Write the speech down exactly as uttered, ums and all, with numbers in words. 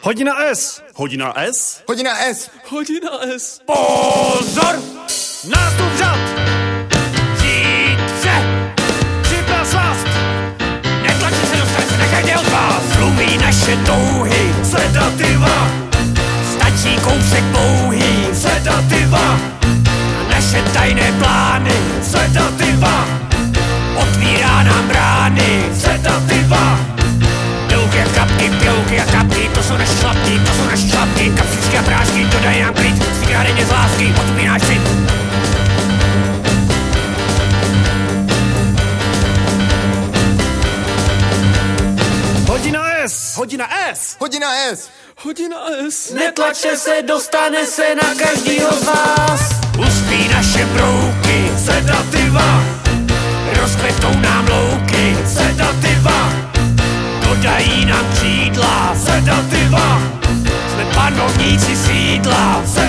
Hodina S. Hodina S. Hodina S. Hodina S. Pozor! Nástup řad! Jítře! Připrav slast! Netlačí se, dostane se, nechajte od vás! Zlumí naše touhy, sedativa! Stačí kousek pouhý, sedativa! A naše tajné plány, sedativa! Otvírá nám brány, sedativa! Plouky a kapky, plouky a kapky, to jsou naše šlapky, to jsou naše šlapky, kapsičky a prášky, to dají nám klid, cigáry z lásky, odpínáš si. Hodina S. Hodina S. Hodina S. Hodina S. Netlačte se, dostane se na každýho z vás. Uspí naše brouky, sedativa. Rozkvetou nám louky, sedativa. Dodají nám křídla, sedativa. Jsme panovníci sídla, sedativa.